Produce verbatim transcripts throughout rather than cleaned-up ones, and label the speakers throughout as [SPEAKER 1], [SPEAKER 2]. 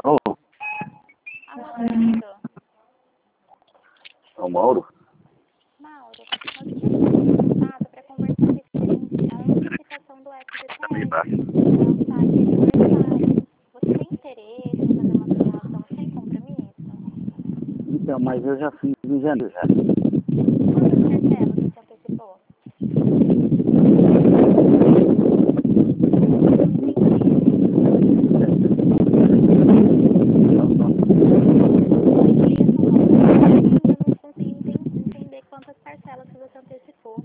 [SPEAKER 1] Alô?
[SPEAKER 2] Alô, Pedro?
[SPEAKER 1] É o Mauro?
[SPEAKER 2] Mauro, nós tínhamos contato para conversar referente à antecipação do F G T S para o saque de aniversário. Você tem interesse em fazer uma simulação sem compromisso?
[SPEAKER 1] Então, mas eu já fiz em janeiro já.
[SPEAKER 2] Quantas parcelas você antecipou? Quantas parcelas que você antecipou?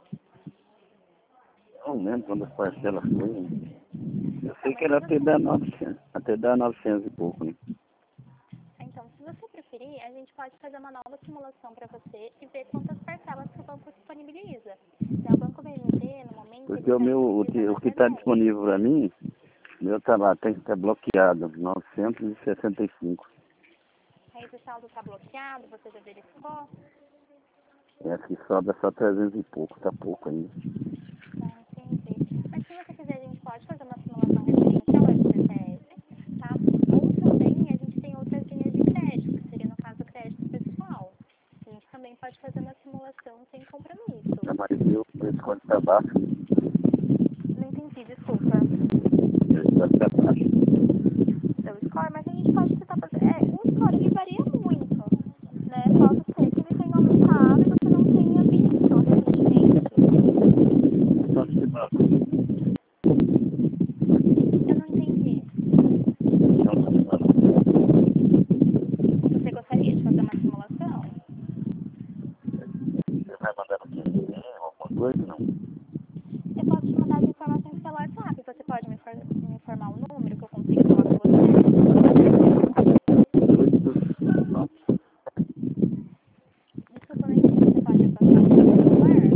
[SPEAKER 1] Eu não lembro quando as parcelas foi. Eu sei que era até dar novecentos, até dar novecentos e pouco, né?
[SPEAKER 2] Então, se você preferir, a gente pode fazer uma nova simulação para você e ver quantas parcelas que o banco disponibiliza. Né, o Banco B M G, no momento,
[SPEAKER 1] Porque
[SPEAKER 2] ele
[SPEAKER 1] o
[SPEAKER 2] está
[SPEAKER 1] meu, o que
[SPEAKER 2] disponibilizando
[SPEAKER 1] o que
[SPEAKER 2] até
[SPEAKER 1] está
[SPEAKER 2] dez.
[SPEAKER 1] disponível para mim, o meu tá lá, tem que estar bloqueado, novecentos e sessenta e cinco.
[SPEAKER 2] Aí esse saldo está bloqueado, você já verificou?
[SPEAKER 1] É, aqui sobra só trezentos e pouco, tá pouco ainda.
[SPEAKER 2] Tá, entendi. Mas se você quiser, a gente pode fazer uma simulação referente ao F G T S, tá? Ou também a gente tem outras linhas de crédito, que seria no caso o crédito pessoal. A gente também pode fazer uma simulação sem compromisso.
[SPEAKER 1] Não, mas eu, o desconto tá baixo,
[SPEAKER 2] Não entendi, desculpa.
[SPEAKER 1] o desconto tá baixo.
[SPEAKER 2] Seu score, mas a gente pode tentar fazer. É, o score ele varia muito, né? Pode ser que ele tenha aumentado e você não tenha visto recentemente.
[SPEAKER 1] Só que baixo.
[SPEAKER 2] Eu não entendi.
[SPEAKER 1] Então, tá baixo.
[SPEAKER 2] Você gostaria de fazer uma simulação?
[SPEAKER 1] Você vai mandar no que? É, alguma coisa? Não.
[SPEAKER 2] Eu posso te mandar as informações pelo WhatsApp. Você pode me, for, me informar o número que eu consigo falar com você? Desculpa, eu não entendi. Você pode me passar o seu celular?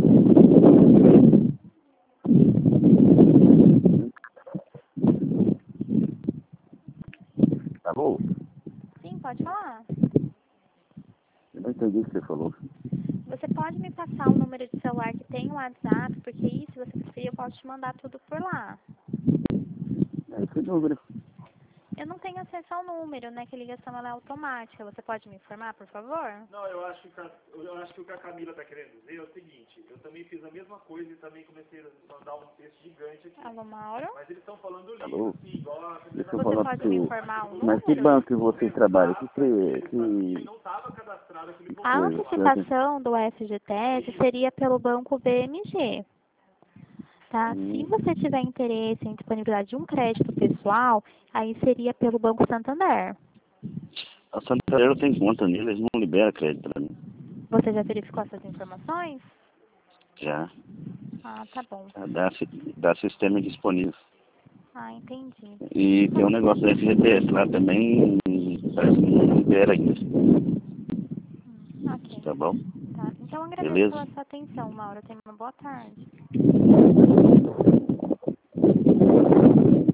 [SPEAKER 1] Tá bom?
[SPEAKER 2] Sim, pode falar.
[SPEAKER 1] Eu não entendi o que você falou.
[SPEAKER 2] Você pode me passar o número de celular que tem o WhatsApp, porque aí, se você preferir, eu posso te mandar tudo por lá.
[SPEAKER 1] É esse número.
[SPEAKER 2] Eu não tenho acesso ao número, né? Que a ligação ela é automática. Você pode me informar, por favor?
[SPEAKER 3] Não, eu acho que a- eu acho que o que a Camila está querendo dizer é o seguinte, eu também fiz a mesma coisa e também comecei a mandar um texto gigante aqui.
[SPEAKER 2] Alô, Mauro?
[SPEAKER 3] Mas eles estão falando
[SPEAKER 1] Alô?
[SPEAKER 3] lindo, assim, igual a Camila
[SPEAKER 1] Deixa eu
[SPEAKER 2] Você
[SPEAKER 1] falar
[SPEAKER 2] pode
[SPEAKER 1] pro
[SPEAKER 2] me
[SPEAKER 1] você.
[SPEAKER 2] informar o
[SPEAKER 1] Mas que
[SPEAKER 2] número?
[SPEAKER 1] banco que você trabalha? Que, que, que...
[SPEAKER 3] não estava cadastrado aquele
[SPEAKER 2] A
[SPEAKER 1] Oi,
[SPEAKER 2] antecipação do F G T S seria pelo banco B M G. Tá? Se
[SPEAKER 1] Hum,
[SPEAKER 2] você tiver interesse em disponibilidade de um crédito pessoal, aí seria pelo Banco Santander.
[SPEAKER 1] a Santander tem conta nele, eles não liberam crédito pra mim.
[SPEAKER 2] Você já verificou essas informações?
[SPEAKER 1] Já.
[SPEAKER 2] Ah, tá bom.
[SPEAKER 1] Já dá, si- dá sistema disponível.
[SPEAKER 2] Ah, entendi.
[SPEAKER 1] E tem um negócio da F G T S lá também, parece que não libera ainda.
[SPEAKER 2] Hum, ok.
[SPEAKER 1] Tá bom?
[SPEAKER 2] Tá. Então, eu agradeço
[SPEAKER 1] Beleza?
[SPEAKER 2] pela sua atenção, Mauro. Tenha uma boa tarde.